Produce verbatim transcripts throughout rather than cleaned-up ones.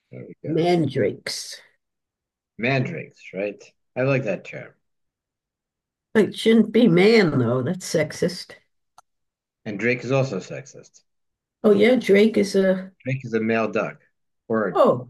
There we go. Mandrakes. Mandrakes, right? I like that term. It shouldn't be man, though. That's sexist. And Drake is also sexist. Oh, yeah, Drake is a. Drake is a male duck or a Oh,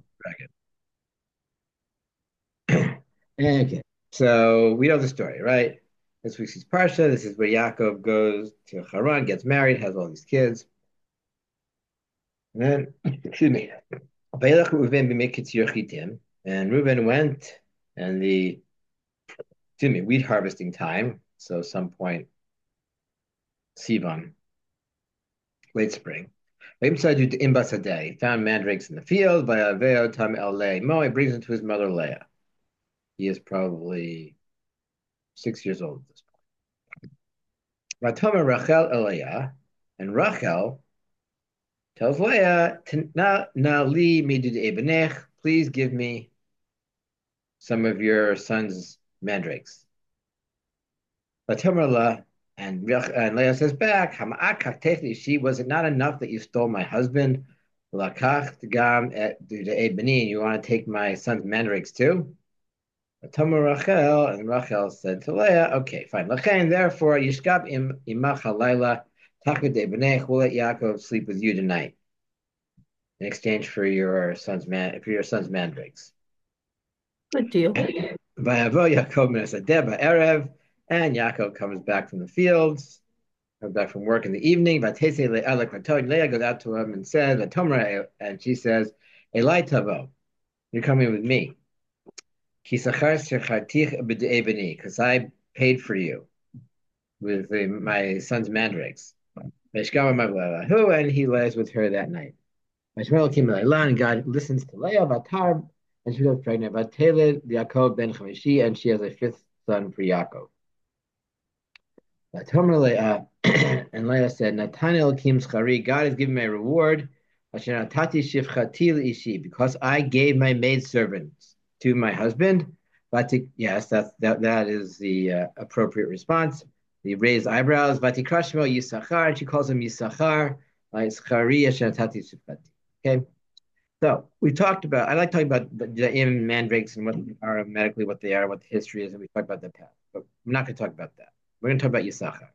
dragon. Okay. So we know the story, right? This week's Parsha. This is where Yaakov goes to Haran, gets married, has all these kids. And then, excuse me. Vayelech Reuven b'miketz Yochitim. And Reuven went, and the, excuse me, wheat harvesting time. So some point, Sivan, late spring. He found mandrakes in the field. By Aveo Tam El Mo, he brings them to his mother Leah. He is probably six years old at this point. Vatoma Rachel Elia, and Rachel tells Leah, Na na li midud ebenech, please give me some of your son's mandrakes. Vatoma La, and, and Leah says back, Hama'ak she was it not enough that you stole my husband? Lakach gam et benin, you want to take my son's mandrakes too? Vatoma Rachel, and Rachel said to Leah, okay, fine. Lachain, therefore, Yishkab im imach halayla, takut ebenech, we'll let Yaakov sleep with you tonight in exchange for your son's man for your son's mandrakes. good deal. Vayavo Yaakov Menasadeh Erev, and Yaakov comes back from the fields, comes back from work in the evening. Vatese Le'alek Vaton, Leah goes out to him and says, Vatomra, and she says, Elai Tavo, you're coming with me. Because I paid for you with the, my son's mandrakes. And he lays with her that night. And God listens to Leah, Vatar, and she goes pregnant. Vateled Yaakov ben Chamishi, and she has a fifth son for Yaakov. Vatomer Leah, and Leah said, Natanel Kim Schari, God has given me a reward. Asher Natati Shifchati Ishi, because I gave my maidservants to my husband. Vatik, yes, that's that that is the uh, appropriate response. The raised eyebrows. Vatikrashmo Yisachar, and she calls him Yisachar. Schari Asher Natati Shifchati. Okay. So we talked about. I like talking about the, the im mandrakes and what they are medically, what they are, what the history is, and we talked about the past. But I'm not going to talk about that. We're going to talk about Yisachar.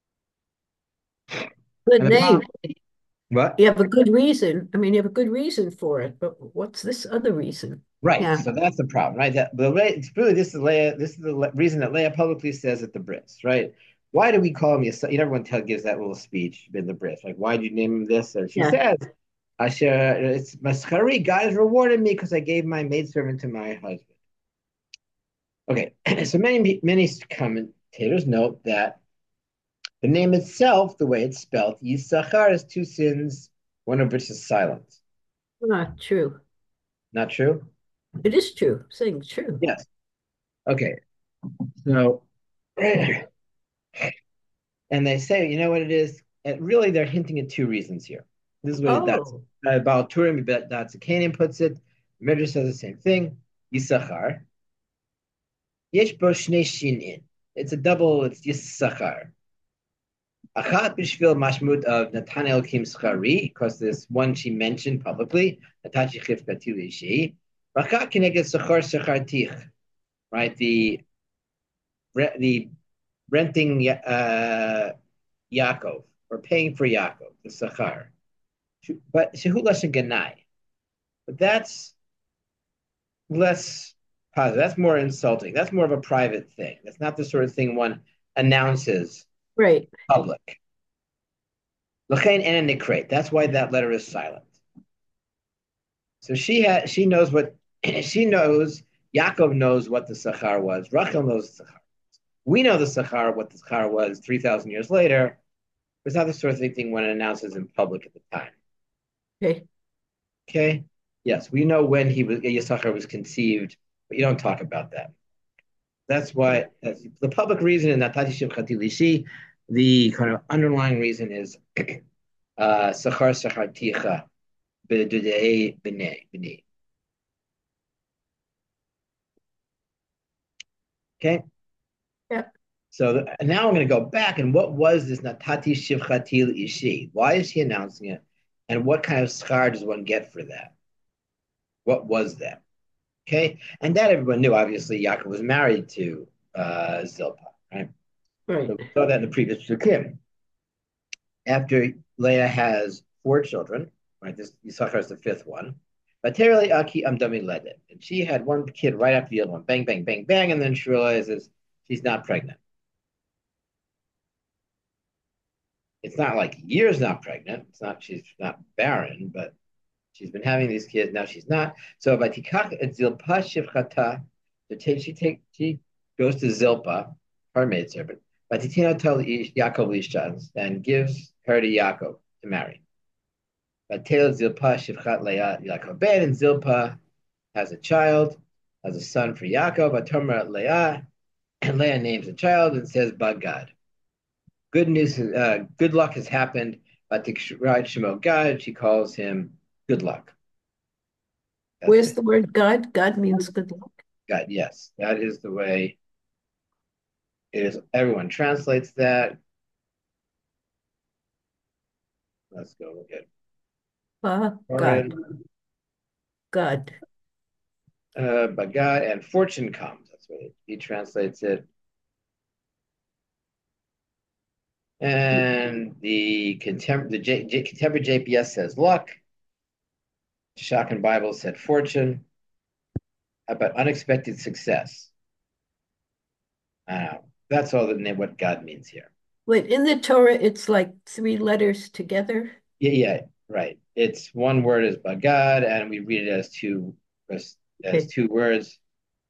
Good And the problem, name. what? You have a good reason. I mean, you have a good reason for it, but what's this other reason? Right. Yeah. So that's the problem, right? That the it's really this is Leah. This is the le- reason that Leah publicly says at the bris, right? Why do we call him Yisachar? You know, everyone tell, gives that little speech in the bris, like, why did you name him this? And she Yeah. says, Asher, it's Maschari. God has rewarded me because I gave my maidservant to my husband. Okay, so many many commentators note that the name itself, the way it's spelled, Yisachar, is two sins, one of which is silent. Ah, true. Not true? It is true. Saying true. Yes. Okay. So, and they say, you know what it is? And really, they're hinting at two reasons here. This is what that's Oh, about Turim, that's Canaan puts it. Midrash says the same thing. Yisachar. Yesh bo shnei shinin. It's a double, it's Yisachar. Achat b'shvil mashmut of Natanel Kim Schari, because this one she mentioned publicly, Natachi Chif Katili Shi. Achat Kineged Sachar Sachartich, right? The the renting uh, Yaakov or paying for Yaakov, the Sachar. But Shehu Lashon Ganai. But that's less positive. That's more insulting. That's more of a private thing. That's not the sort of thing one announces right. public. L'chein and nikret. That's why that letter is silent. So she had, she knows what she knows. Yaakov knows what the Sachar was. Rachel knows the Sachar. We know the Sachar, what the Sachar was three thousand years later. It's not the sort of thing one announces in public at the time. Okay. Okay. Yes, we know when he was Yisachar was conceived, but you don't talk about that. That's why that's the public reason in Natati Shivchati Lishi, the kind of underlying reason is uh, Sachar Sachar Ticha B'Dudei B'nei. Okay. Yeah. So the, now I'm going to go back and what was this Natati Shivchatil Ishi? Why is he announcing it? And what kind of schar does one get for that? What was that? Okay, and that everyone knew. Obviously, Yaakov was married to uh, Zilpah, right? Right. So we saw that in the previous Sukkim. After Leah has four children, right? This Yisachar is the fifth one. Materially, Aki Amdami led it, and she had one kid right after the other one, bang, bang, bang, bang, and then she realizes she's not pregnant. It's not like years not pregnant. It's not she's not barren, but she's been having these kids. Now she's not. So Vatikach et Zilpah Shivchata. She take she goes to Zilpah, her maidservant. Vatitina tell Yaakov Lishans and gives her to Yaakov to marry. Vatel Zilpah Shivchat Leah Yaakov Ben, and Zilpah has a child, has a son for Yaakov. Vatomer Leah, and Leah names the child and says, "Bagad." Good news, uh, good luck has happened. Vatikshrat Shemo Gad. She calls him good luck. That's Where's it. the word God? God means good luck. God, yes, that is the way it is. Everyone translates that. Let's go look at Ah, God. Corin. God. Uh, Bagad and fortune comes. That's what he translates it. And the contem- the J- J- contemporary J P S says luck. Shocking Bible said fortune. How about unexpected success? Uh, that's all the name what God means here. Wait, in the Torah, it's like three letters together. Yeah, yeah, right. It's one word is bagad, and we read it as two as, as Okay, two words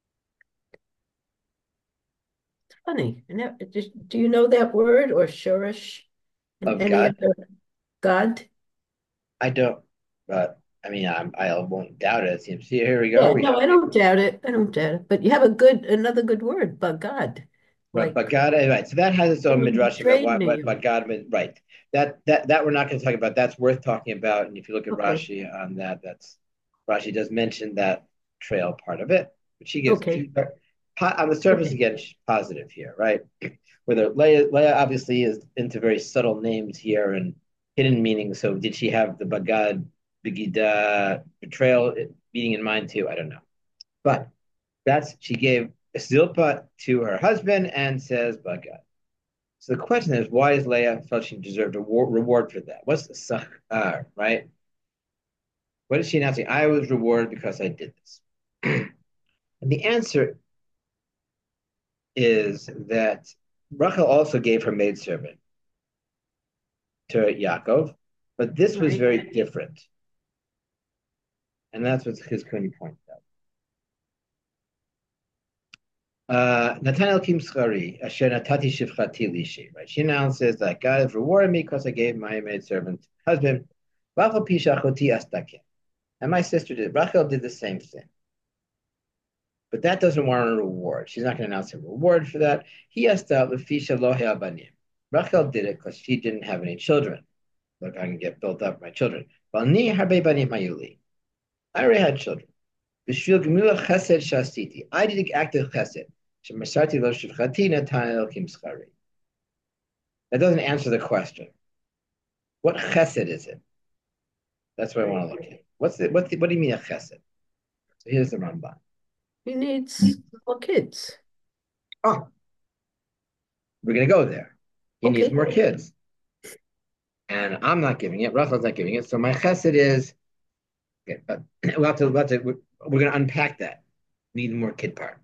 it's funny. I never, just, do you know that word or shorish in of any God. other God? I don't, but I mean, I'm, I won't doubt it. It seems here, here we go. Yeah, We no, have I don't doubt it. I don't doubt it. But you have a good, another good word, but God, But but like God, eh, right. So that has its own someone's midrashim about trade what what, name. what God meant. Right. That that that we're not going to talk about. That's worth talking about. And if you look at Okay, Rashi on that, that's Rashi does mention that trail part of it, but she gives okay, she, on the surface okay. again she's positive here, right? Whether Leah Leah obviously is into very subtle names here and hidden meanings. So did she have the Bagad Begida betrayal meaning in mind too? I don't know, but that's she gave Zilpah to her husband and says Bagad. So the question is, why does Leah felt she deserved a war- reward for that? What's the sachar, right? What is she announcing? I was rewarded because I did this. And the answer is that Rachel also gave her maidservant to Yaakov, but this was Right. very different. And that's what Chizkuni points out. Uh, Nathaniel Kim Schari, Asher Natati Shifchati Lishi, right? She announces that God has rewarded me because I gave my maidservant husband. Rachel Pisha Choti Astakim. And my sister did. Rachel did the same thing. But that doesn't warrant a reward. She's not going to announce a reward for that. He asked out Lefisha Lohe Abanim. Rachel did it because she didn't have any children. Look, I can get built up my children. Balni Harbe Banim Mayuli. I already had children. B'shvil Gemila Chesed Shastiti. I did the act of Chesed. Shemasarti Lo Shivchati Natan Elkim Schari. That doesn't answer the question. What Chesed is it? That's what I Right. want to look at. What's the, what, the, what do you mean a Chesed? So here's the Ramban. He needs more kids. Oh, we're going to go there. He needs Okay. more kids. And I'm not giving it. Rachel's not giving it. So my chesed is, okay, but we'll have to, we'll have to we're, we're going to unpack that. Need more kid part.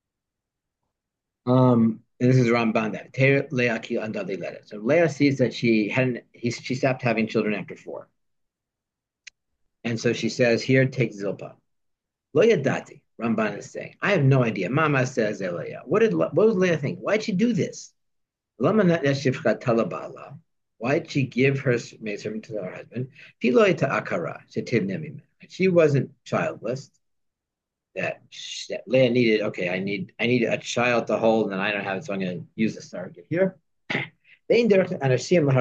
Um, and this is Ramban that Leah ki andade let it. So Leah sees that she hadn't, he, she stopped having children after four. And so she says, here, take Zilpah. Lo yadati, Ramban is saying, I have no idea. Mama says, Leah. What did, what was Leah think? Why'd she do this? Lama not yashivcha talabala. Why'd she give her maidservant to her husband? Piloi to akara, shetiv nemim. She wasn't childless. That, that Leah needed. Okay, I need I need a child to hold, and I don't have it, so I'm going to use a surrogate here. Women aren't going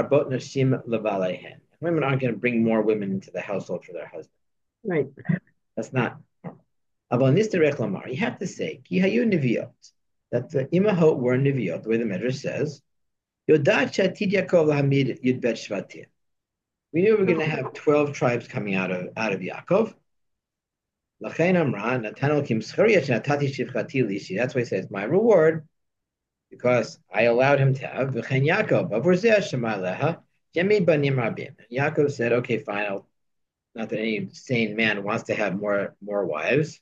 to bring more women into the household for their husband. Right. That's not normal. You have to say, that the imahot were niviot, the way the Medrash says, Yodat Shatid Yaakov Hamid Yud Bet Shvatim. We knew we were going to Oh, have twelve tribes coming out of out of Yaakov. L'chein amra, natanu kim schariya shenatati shivchati lishi. That's why he says, my reward, because I allowed him to have. V'chein Yaakov, avur shema leha, yemi banim rabim. Yaakov said, okay, fine. I'll, not that any sane man wants to have more more wives,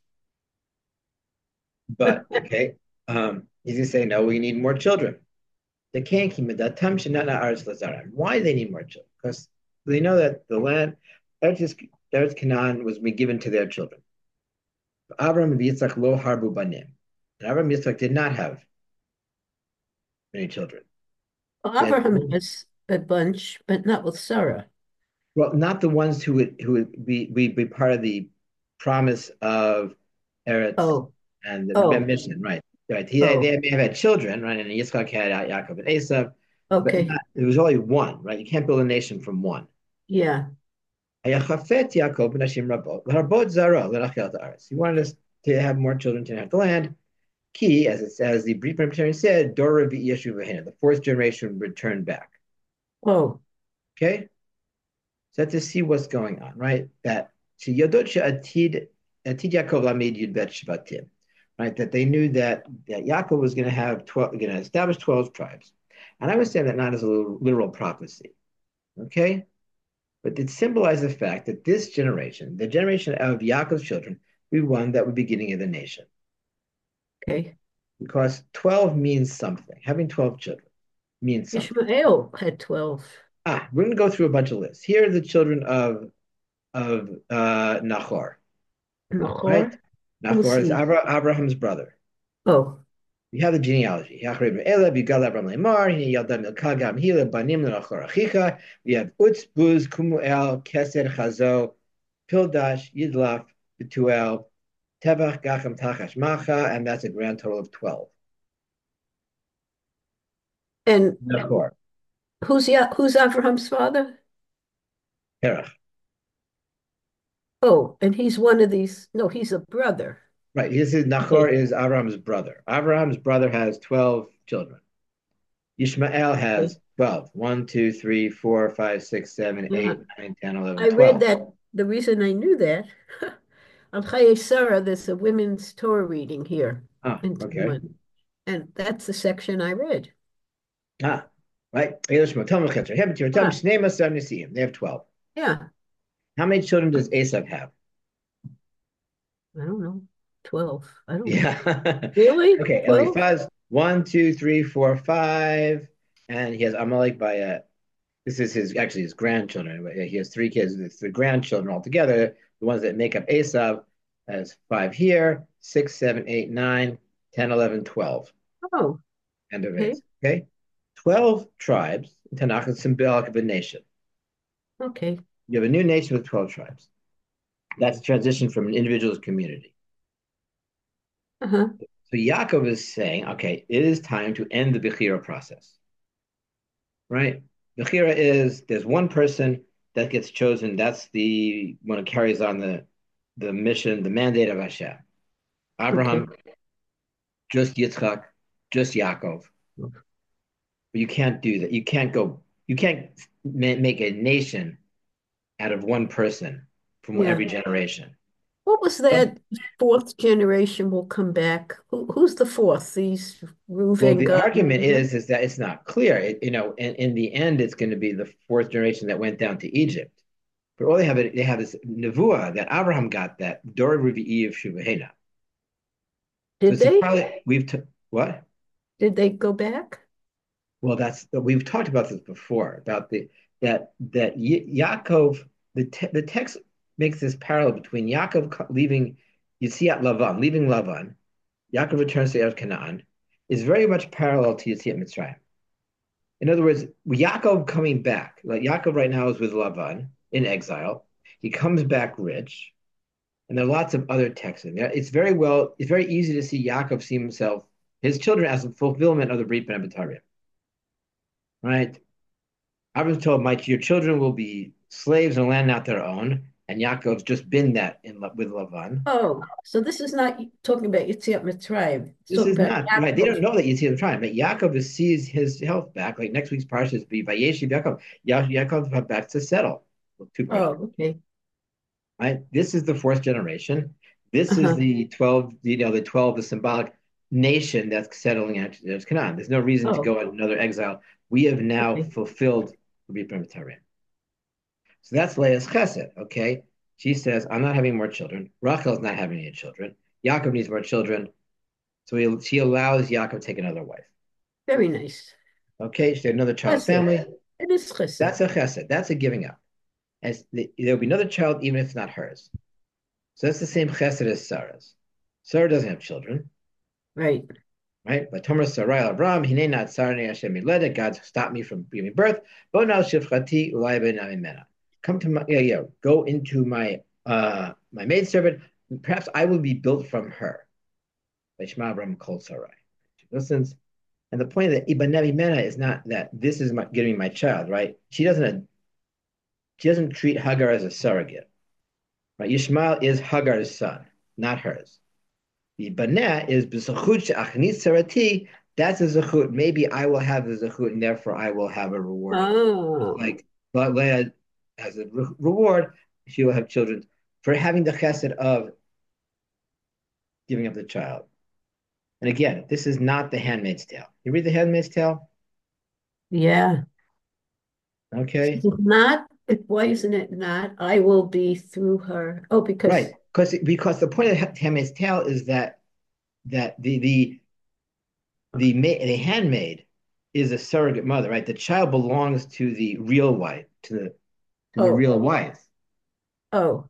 but okay. Um, he's gonna say, no, we need more children. They can't keep it. That time should not Lazarim. Why do they need more children? Because they know that the land, Eretz Canaan, was being given to their children. Abraham and Yitzchak lo harbu banim. And Abraham and Yitzchak did not have many children. Well, They had, Abraham has a bunch, but not with Sarah. well, not the ones who would who would be, be, be part of the promise of Eretz Oh, and the oh, mission, right? Right. He, oh, they may have had children, right? And Yitzchak had Yaakov and Esav, but okay. not, it was only one, right? You can't build a nation from one. Yeah. Hayachafet Yaakov b'nashim rabot, l'harbot zara, l'rachel ha'aretz. He wanted us to have more children to inherit the land. Key, as it says, the brief Presbyterian said, Dor Revi'i Yeshu v'hena, the fourth generation returned back. Oh, Okay? So that's to see what's going on, right? That Yodot Atid Atid Yaakov Lamid Yud Bet Shvatim, right? That they knew that that Yaakov was going to have twelve, going to establish twelve tribes, and I would say that not as a literal prophecy, okay? But it symbolized the fact that this generation, the generation of Yaakov's children, would be one that would be beginning of the nation, okay. because twelve means something. Having twelve children means something. Ishmael had twelve. Ah, we're going to go through a bunch of lists. Here are the children of of uh, Nahor, right? Nahor? Who's Nahor is he? Abra- Abraham's brother. Oh, You have the genealogy. We have Utz, Buz, Kumuel, Keser, Chazo, Pildash, Yidlaf, Betuel, Tevach, Gacham, Tachash, Macha, and that's a grand total of twelve. and Nahor, who's Ya who's Abraham's father? Terach. Oh, and he's one of these. No, he's a brother. Right. This is Nahor Okay. is Abraham's brother. Abraham's brother has twelve children. Ishmael Okay. has twelve. one, two, three, four, five, six, seven, Yeah. eight, nine, ten, eleven, I read twelve. that the reason I knew that on Chaye Sarah, there's a women's Torah reading here Ah, in okay. Tehillim, and that's the section I read. Ah, right. They have Ah, twelve. yeah. How many children does Asaph have? I don't know. twelve. I don't know. Yeah. Really? Okay, twelve? Eliphaz, one, two, three, four, five. And he has Amalek by uh this is his actually his grandchildren. He has three kids. It's the grandchildren altogether. The ones that make up Asaph has five here, six, seven, eight, nine, ten, eleven, twelve. Oh, End of okay. Asaph. Okay. twelve tribes. Tanakh is symbolic of a nation. Okay. You have a new nation with twelve tribes. That's a transition from an individual's community. Uh-huh. So Yaakov is saying, okay, it is time to end the Bechira process, right? Bechira is there's one person that gets chosen. That's the one who carries on the the mission, the mandate of Hashem. Okay. Abraham, just Yitzchak, just Yaakov. But you can't do that. You can't go. You can't ma- make a nation out of one person from Yeah. every generation. What was that fourth generation will come back? Who, who's the fourth? These Well, Reuven, the Gad, and argument Reuben? is is that it's not clear. It, you know, in, in the end, it's going to be the fourth generation that went down to Egypt. But all they have, they have this nevuah that Abraham got that Dor Revi'i of Shuvahena. So Did this is they? probably we've t- what? Did they go back? Well, that's we've talked about this before about the that that y- Yaakov the te- the text makes this parallel between Yaakov leaving Yitziat Lavan, leaving Lavan, Yaakov returns to Eretz Canaan, is very much parallel to Yitziat Mitzrayim. In other words, Yaakov coming back, like Yaakov right now is with Lavan in exile. He comes back rich, and there are lots of other texts in there. It's very well, it's very easy to see Yaakov see himself, his children as a fulfillment of the Brit Ben Abitarium, right? I was told, Mike, your children will be slaves and land not their own, and Yaakov's just been that in with Lavan. Oh, so this is not talking about Yetziat Mitzrayim. It's This talking is about not right. They don't Yaakov. know that Yitzhak is trying, but Yaakov is, sees his health back. Like next week's parsha is be Vayeshiv Yaakov. Ya- Yaakov back to settle. Well, two Oh, questions, okay. right? This is the fourth generation. This is Uh-huh. the twelve, you know, the twelve, the symbolic nation that's settling at there's Canaan. There's no reason to Oh, go on another exile. We have now okay. fulfilled the Torah. So that's Leah's chesed, okay? She says, I'm not having more children. Rachel's not having any children. Yaakov needs more children. So he, she allows Yaakov to take another wife. Very nice. Okay, she had another child's Chesed. family. It is chesed. That's a chesed. That's a giving up. As the, there'll be another child, even if it's not hers. So that's the same chesed as Sarah's. Sarah doesn't have children, Right. right? But Tomer Sarai Avram, Hine not Sarni Hashem Mileda, God stopped me from giving birth. Bo now shivchati ulai ben amimena. Come to my, yeah, yeah, go into my, uh, my maidservant. Perhaps I will be built from her. Shema Avram called Sarai. She listens. And the point of that Ibn Mena is not that this is my, giving my child, right? She doesn't, she doesn't treat Hagar as a surrogate, right? Yishmael is Hagar's son, not hers. The baneh is b'zechut she'achnit sarati. That's a zechut. Maybe I will have the zechut, and therefore I will have a reward of it. Just Oh, like but Leah has a re- reward, she will have children for having the chesed of giving up the child. And again, this is not the Handmaid's Tale. You read the Handmaid's Tale, yeah. okay? It's not, it, why isn't it not? I will be through her. Oh, because, Right, because because the point of the Handmaid's Tale is that that the the the the handmaid is a surrogate mother, right? The child belongs to the real wife, to the to the oh, real wife. oh.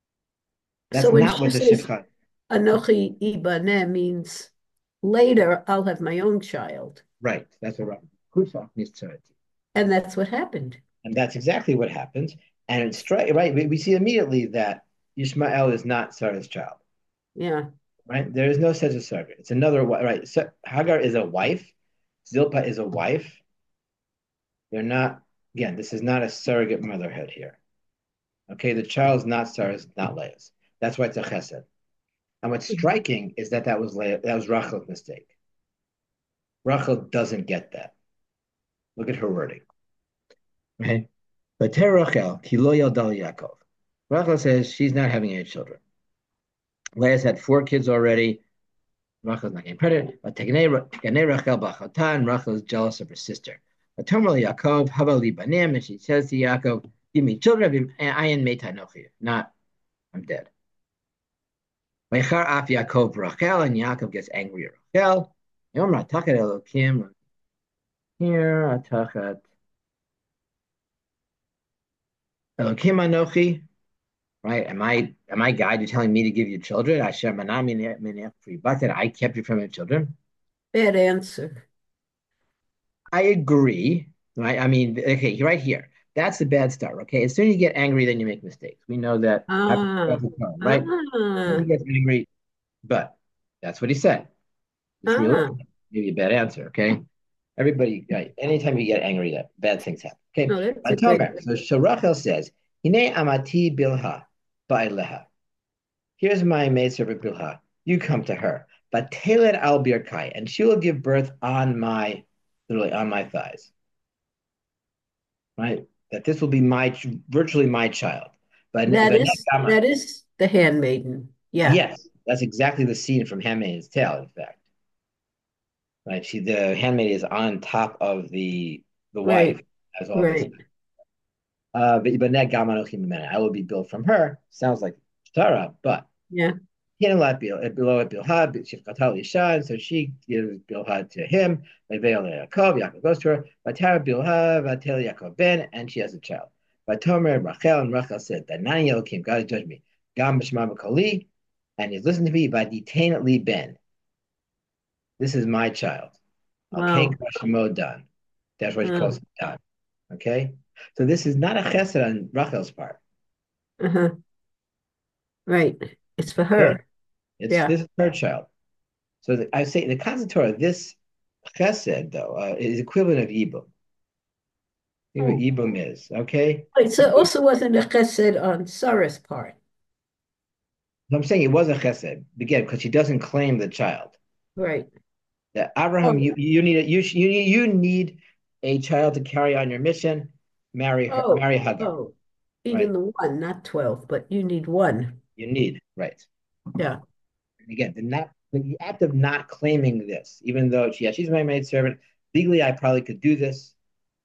So That's when not she what the says shifcha. Anochi Ibaneh means later I'll have my own child. Right. That's what Kufa means to. And that's what happened. And that's exactly what happens. And it's straight right. We, we see immediately that Ishmael is not Sarah's child. Yeah. Right. There is no such a surrogate. It's another right. So Hagar is a wife. Zilpah is a wife. They're not. Again, this is not a surrogate motherhood here. Okay, the child's not Sarah's, not Leah's. That's why it's a chesed. And what's striking is that that was Leah, that was Rachel's mistake. Rachel doesn't get that. Look at her wording. Okay. But Rachel, ki lo yaldal Yaakov. Rachel says she's not having any children. Leah's had four kids already. Rachel's not getting pregnant. But Teganei Rachel b'achatan. Rachel is jealous of her sister. But Tomer Yaakov, hava li banim, and she says to Yaakov, "Give me children, and I am metanochi. Not, I'm dead." Vaychar af Yaakov Rachel, and Yaakov gets angry at Rachel. Yom Ratachat Elokim. Here, Atachat Elokim Anochi. Right? Am I am I God? You're telling me to give you children? Asher manami minech I kept you from your children. Bad answer. I agree. Right? I mean, okay, right here. That's the bad start. Okay. As soon as you get angry, then you make mistakes. We know that after Ah, the time, right? Then he ah, gets angry, but that's what he said. It's real. ah. Maybe a bad answer. Okay. Everybody, right? Anytime you get angry, that bad things happen. Okay. No, that's a But great. Tomer, so, so Rachel says, Hine amati bilha ba'eleha. Here's my maidservant Bilha. You come to her. But Taylor al birkai, and she will give birth on my, literally on my thighs. Right? That this will be my, virtually my child. But, That but is that is the handmaiden. Yeah. yes, that's exactly the scene from Handmaid's Tale, in fact. Right? She, the handmaid is on top of the the wife, Right. as all this. Right. Uh, but but net gamma I will be built from her. Sounds like Sarah, but Yeah. Hinelot below it Bilhad, Shifkatal Isha, and so she gives Bilhad to him. Leveil Yaakov, Yaakov goes to her. Vatara Bilhad, Vatel Yaakov ben, and she has a child. Vatomer Rachel, and Rachel said, that Nani Elohim, God has judged me. Gam B'Shema B'Kali, and he's listened to me, but detain Li Ben. This is my child. Okay, Wow. Kashimo done. That's what she Uh, calls it done. Okay, so this is not a chesed on Rachel's part. uh-huh. Right. It's for Okay, her. it's Yeah. this is her child. So the, I say the concept Torah, this chesed though uh, is equivalent of yibum. You know what Oh. yibum is, okay? Wait, so it also wasn't a chesed on Sarah's part. I'm saying it was a chesed again because she doesn't claim the child. Right. That Abraham, Oh, you you need a, you you need you need a child to carry on your mission. Marry her, oh, marry Hagar, oh. right? Even the one, not twelve, but you need one. You need right. Yeah. And again, the not the act of not claiming this, even though she, yeah, she's my maid servant, legally I probably could do this,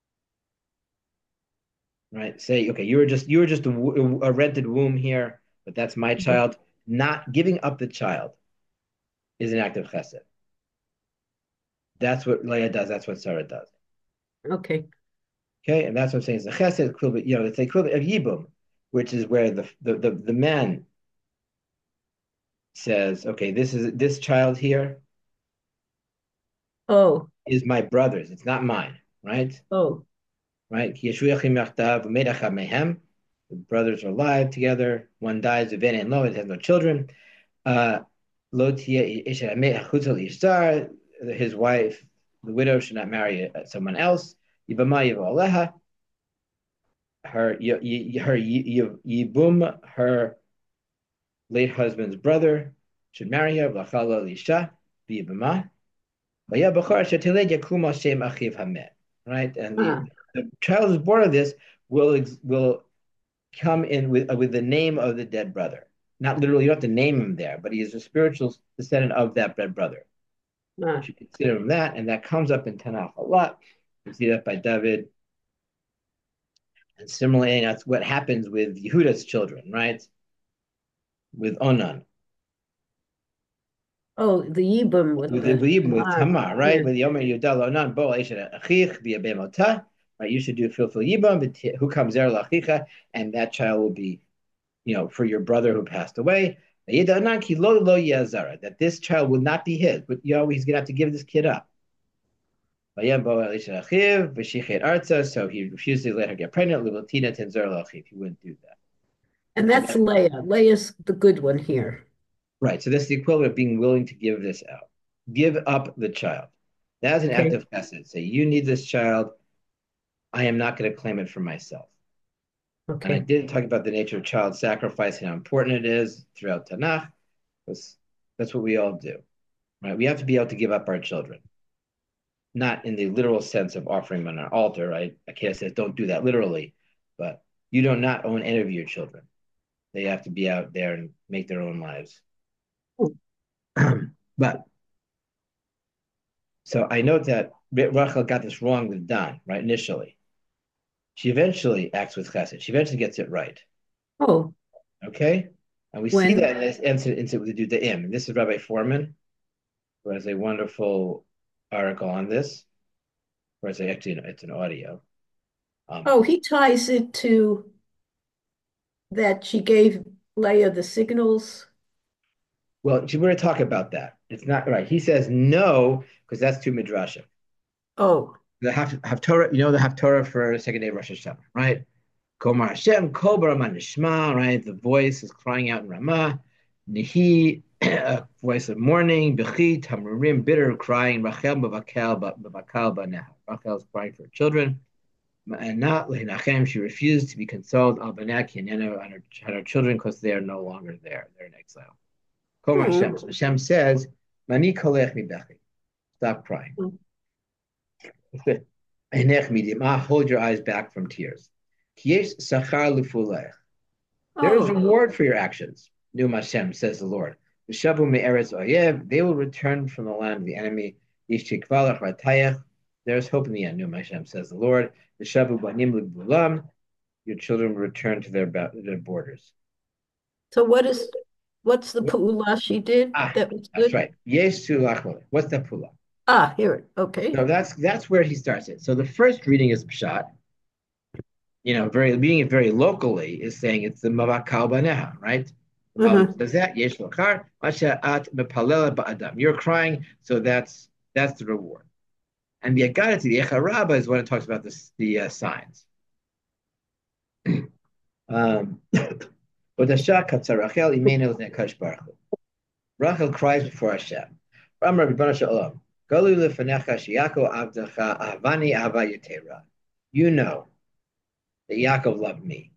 right? Say, okay, you were just you were just a, a rented womb here, but that's my child. Not giving up the child is an act of chesed. That's what Leah does. That's what Sarah does. Okay. Okay, and that's what I'm saying. It's the chesed equivalent. You know, it's the equivalent of yibum, which is where the the the, the man says, okay, this is this child here Oh, is my brother's. It's not mine, right? oh, Right? The brothers are alive together. One dies, and lo, it has no children. Uh, his wife, the widow, should not marry someone else. Her, her yibum, her late husband's brother, should marry her. Right, and the, ah, the child who's born of this will will come in with with the name of the dead brother. Not literally, you don't have to name him there, but he is a spiritual descendant of that dead brother. You ah. should consider him that, and that comes up in Tanakh a lot. You see that by David, and similarly, that's what happens with Yehuda's children, right? With Onan, Oh, the Yibum with with, the with even with Tamar. Tamar, right? Yeah. With Yomer Yudal Onan, Bo Aisha Achich, Be Abemota, right? You should do filfil Yibam, but who comes there Lachicha, and that child will be, you know, for your brother who passed away. That this child will not be his, but you know, he's gonna have to give this kid up. So he refused to let her get pregnant. He wouldn't do that. And So that's that, Leah. Leah's the good one here. right. So that's the equivalent of being willing to give this out. Give up the child. That's an act Okay. of chesed. Say, you need this child. I am not going to claim it for myself. And I Okay. did talk about the nature of child sacrifice and how important it is throughout Tanakh. That's, that's what we all do, right? We have to be able to give up our children, not in the literal sense of offering them on an altar, right? Akira says don't do that literally, but you do not own any of your children. They have to be out there and make their own lives. But so I note that Rachel got this wrong with Dan, right? Initially, she eventually acts with Chesed. She eventually gets it right. Oh, Okay, and we see when? that in this incident, incident with the Dudaim. And this is Rabbi Foreman, who has a wonderful article on this. Or it's actually it's an audio. Um, Oh, he ties it to that she gave Leah the signals. well, we're going to talk about that. It's not right. He says no because that's too midrashim. Oh, The Haftorah, you know the Haftorah for the second day of Rosh Hashanah, right? Komar Hashem, Kol Barama Nishma, right? The voice is crying out in Ramah. Nihi, a voice of mourning. Bechi, Tamurim, bitter crying. Rachel, Bavakal, Bavakal, Baneha. Rachel is crying for her children. And not Lehinachem, she refused to be consoled al Banak, on her, on her children because they are no longer there. They're in exile. Komar hmm. Hashem. So Hashem says, Mani kolech mi bechi. Stop crying. Hold your eyes back from tears. There is Oh, reward for your actions. Num Hashem, says the Lord. They will return from the land of the enemy. There is hope in the end. Num Hashem, says the Lord. Your children will return to their, their borders. so what is what's the pu'ula she did Ah, that was that's good? right. Yesu lachol. What's the pula? Ah, here it. Okay. So that's that's where he starts it. So the first reading is pshat. You know, very being it very locally is saying it's the mavak kalbaneha, right? The Bible Uh-huh. says that yesh lokar masha at mepalela ba'adam. You're crying, so that's that's the reward. And the agadati, the echaraba, is when it talks about this, the uh, signs. Um, but the shakatza Rachel imenu nekash baruch. Rachel cries before Hashem. Ram Rabbi Baruch Shalom. Galu lefanecha sheyako avdecha avani ava yetera. You know that Yaakov loved me.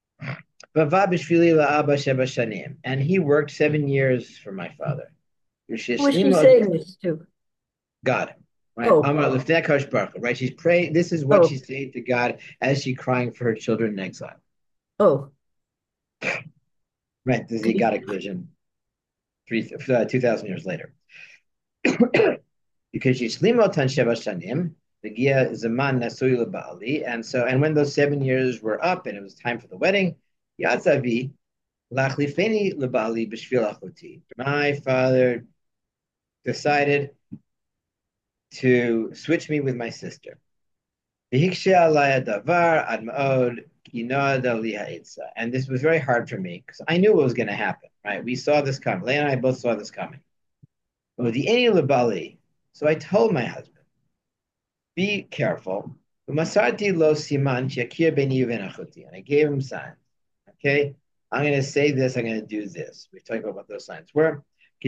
And he worked seven years for my father. Who is she saying this to? God, right? Oh, Right? She's praying. This is what oh, she's saying to God as she's crying for her children in exile. oh. Right? This is the Okay. Egotic vision. three, uh, two thousand years later. Because Yishlimo Tan Sheva Shanim, the Gia Zaman Nasui Bali, and so and when those seven years were up and it was time for the wedding, Yatzavi Lachlifeni Lebali B'Shvil Achoti. My father decided to switch me with my sister. And this was very hard for me because I knew what was going to happen, right? We saw this coming. Leah and I both saw this coming. So I told my husband, be careful. And I gave him signs. Okay? I'm going to say this, I'm going to do this. We talk about what those signs were. So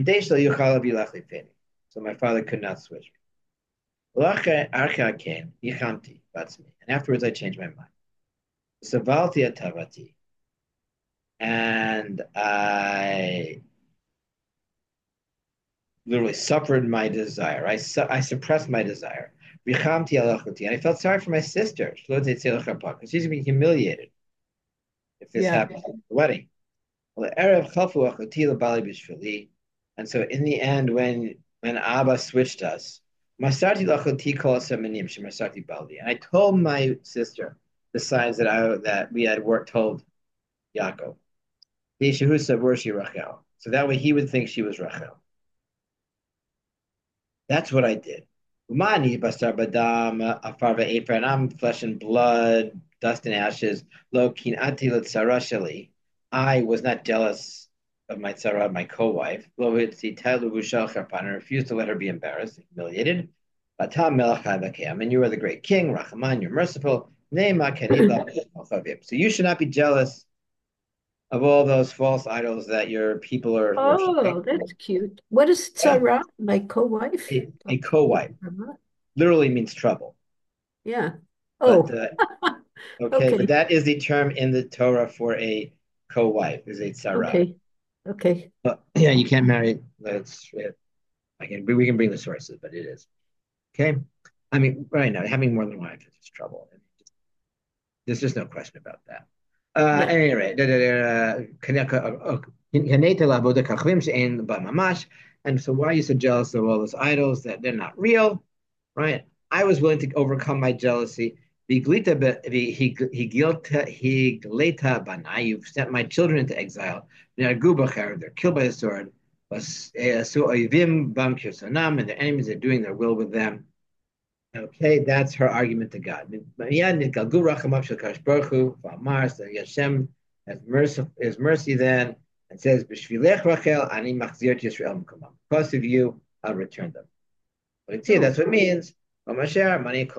my father could not switch me. And afterwards, I changed my mind. Savalti atavati. And I literally suffered my desire. I, su- I suppressed my desire. And I felt sorry for my sister because she's going to be humiliated if this Yeah. happens at the wedding. And so in the end, when when Abba switched us, and I told my sister the signs that I that we had worked told Yaakov. So that way he would think she was Rachel. That's what I did. Umani basar badam afar ve'efer, and I'm flesh and blood, dust and ashes. Lo kinati l'tzara. I was not jealous of my tzara, my co-wife. Lo hitzitelu v'shal charpan. I refused to let her be embarrassed, humiliated. Batam melech ha'vakem, and you are the great king, Rachaman, you're merciful. Ne'ma kenila. So you should not be jealous of all those false idols that your people are worshiping. Oh, that's cute. What is Yeah, Sarah, my co-wife? a, a co-wife literally means trouble. Yeah. But Oh, uh, okay, but okay. that is the term in the Torah for a co-wife, is a tzara. Okay. Okay. But yeah, you can't marry. That's I can we can bring the sources, but it is okay. I mean, right now having more than one wife is just trouble. There's just no question about that. Uh, Yeah. anyway, and so why are you so jealous of all those idols that they're not real, right? I was willing to overcome my jealousy. You've sent my children into exile. They're killed by the sword. And their enemies are doing their will with them. Okay, that's her argument to God. Hashem has mercy, has mercy then, and says, because of you, I'll return them. But see, Oh, that's what it means. That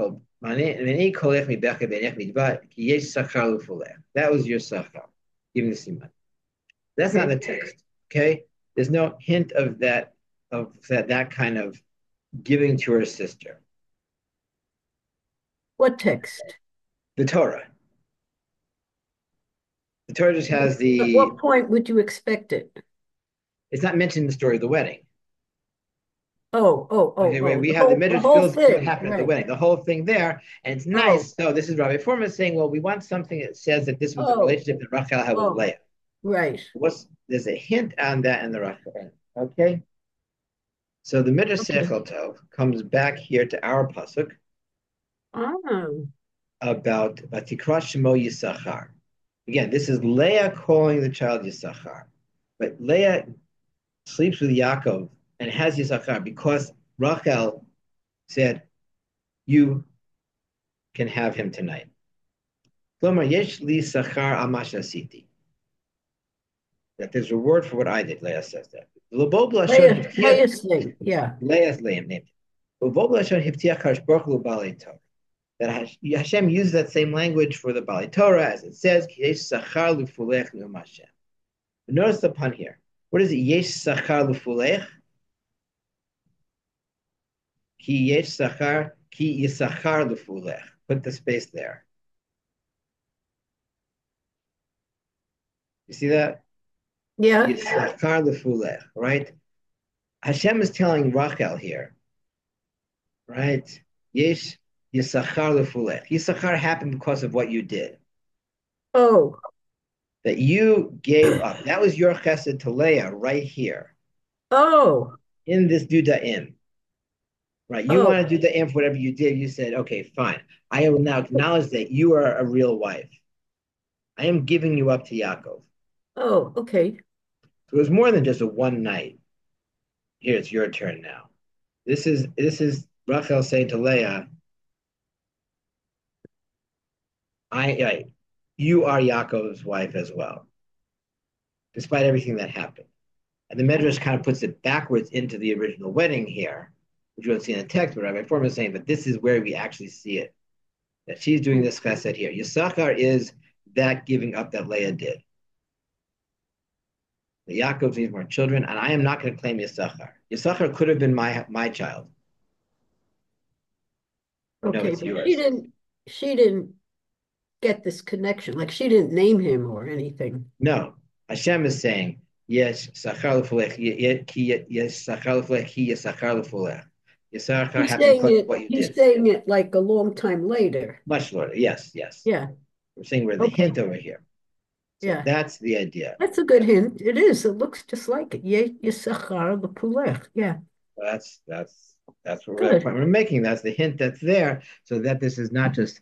was your sachar, giving the siman. That's not okay. the text. Okay, there's no hint of that of that that kind of giving to her sister. What text? The Torah. The Torah just has At the. what point would you expect it? It's not mentioned in the story of the wedding. Oh, oh, oh, Okay, wait, oh, we the have the whole, the midrash whole fills what thing, happened at the right? wedding, the whole thing there, and it's Oh, nice. So this is Rabbi Foreman saying, well, we want something that says that this was a oh, relationship that Rachel had with oh, Leah. right. What's there's a hint on that in the Rachel. Okay, so the midrash Okay. Sechel Tov comes back here to our pasuk Ah, about Vatikra Shemo Yisachar. Again, this is Leah calling the child Yisachar, but Leah sleeps with Yaakov and has Yisachar because Rachel said, "You can have him tonight." Yesh li sachar al asiti. That there's a reward for what I did. Leah says that. Leah, Leah's thing. Yeah. Leah's name named. That Hashem used that same language for the Bali Torah as it says, Yesh sachar l'fulech Hashem. Notice the pun here. What is it? Yesh sachar l'fulech? Ki yesh sachar, ki yisachar l'fulech. Put the space there. You see that? Yeah. Yisachar l'fulech, right? Hashem is telling Rachel here, right? Yesh Yisachar l'fulech. Yisachar happened because of what you did. Oh, That you gave up. That was your chesed to Leah right here. Oh, in this dudaim, right? You oh, want to do the im for whatever you did. You said, okay, fine. I will now acknowledge that you are a real wife. I am giving you up to Yaakov. oh, okay. So it was more than just a one night. Here, it's your turn now. This is this is Rachel saying to Leah, I, I you are Yaakov's wife as well, despite everything that happened. And the Medrash kind of puts it backwards into the original wedding here, which you don't see in the text, but Rabbi Foreman is saying, but this is where we actually see it. That she's doing this chesed here. Yisachar is that giving up that Leah did. The Yaakov needs more children, and I am not going to claim Yisachar. Yisachar could have been my my child. No, Okay, it's but she yours. didn't she didn't get this connection. Like she didn't name him or anything. No, Hashem is saying, yes, Sachar l'folech, yes, Sachar l'folech, he yes, Sachar l'folech. Yisachar He's happened saying because of it, what you he's did. saying it like a long time later. Much later. Yes, yes. Yeah. We're saying we're the Okay. hint over here. So Yeah. that's the idea. That's a good hint. It is. It looks just like it. Ye Yisachar Lepulech. Yeah. That's that's that's what we're, the Good. point we're making. That's the hint that's there, so that this is not just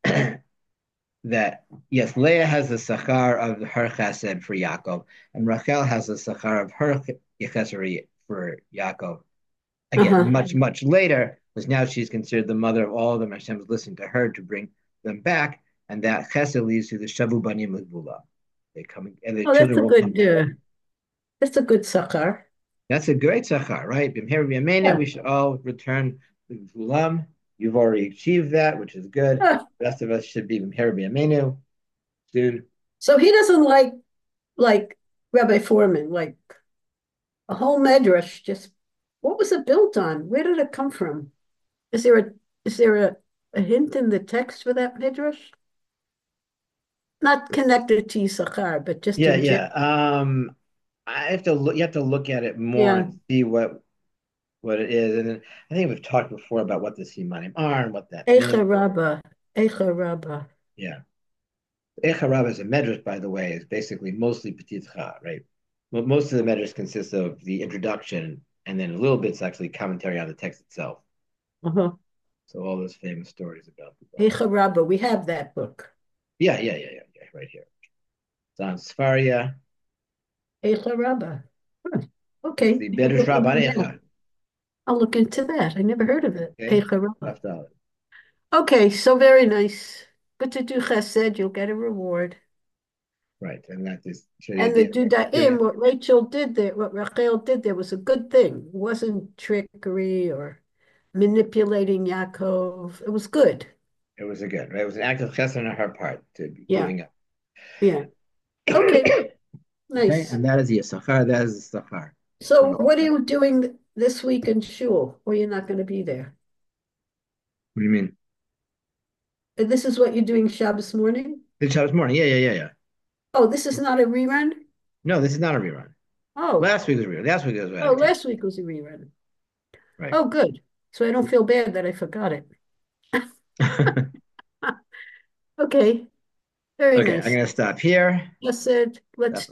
that. Yes, Leah has the sachar of her chesed for Yaakov, and Rachel has the sachar of her chesed for Yaakov. Again, Uh-huh. much much later, because now she's considered the mother of all of them. Hashem's listening to her to bring them back, and that chesed leads to the shavu banim l'gvula. They come and the Oh, that's children a will come good back. uh, that's a good Sachar. That's a great zachar, right? B'mher b'yameinu, Yeah. we should all return to Gulam. You've already achieved that, which is good. Ah, The rest of us should be b'mher b'yameinu soon. so he doesn't like like Rabbi Foreman, like a whole medrash. Just what was it built on? Where did it come from? Is there a is there a, a hint in the text for that midrash? Not connected to Yisachar, but just Yeah, in yeah. general. Um, I have to look. You have to look at it more Yeah. and see what what it is. And then I think we've talked before about what the simanim are and what that Eicha means. Rabbah. Eicha Rabbah. Yeah. Echarab as a medrash, by the way, is basically mostly petit cha, right? Well, most of the medrash consists of the introduction and then a little bit's actually commentary on the text itself. Uh-huh. So all those famous stories about the Bible. Eicha Rabbah. We have that book. Yeah, yeah, yeah, yeah, yeah, right here. It's on Sfaria. Eicha Rabbah. Huh. It's Okay. the I'll Bedrash look into Rabbanecha. that. I'll look into that. I never heard of it. Okay, Eicha Rabbah. left out. Okay, so very nice. Good to do chesed. You'll get a reward. Right, and that is show the And the idea. Dudaim, what Rachel did there, what Rachel did there was a good thing. It wasn't trickery or manipulating Yaakov. It was good. It was a good, right? It was an act of chesed on her part to be Yeah, giving up. yeah. Okay, Okay, nice. and that is the Issachar. That is the Issachar. So What what are you doing this week in shul, or you're not going to be there? do you mean? And this is what you're doing Shabbos morning? The Shabbos morning. Yeah, yeah, yeah, yeah. Oh, this is not a rerun? No, this is not a rerun. Oh, Last week was a rerun. Last week was oh, Adam Kane. last week was a rerun. Right. Oh, good. So I don't feel bad that I forgot it. Okay, very Okay, I'm nice. gonna stop here. Just said, let's That's